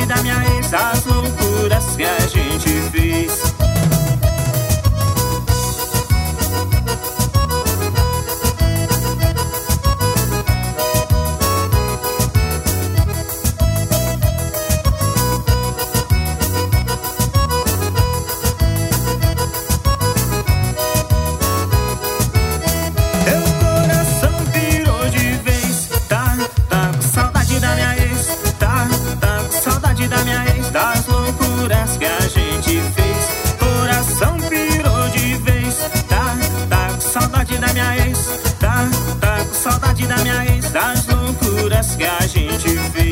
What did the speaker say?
saudade da minha ex, das loucuras que a gente fez. Das loucuras que a gente fez, coração pirou de vez. Tá com saudade da minha ex, tá com saudade da minha ex, das loucuras que a gente fez.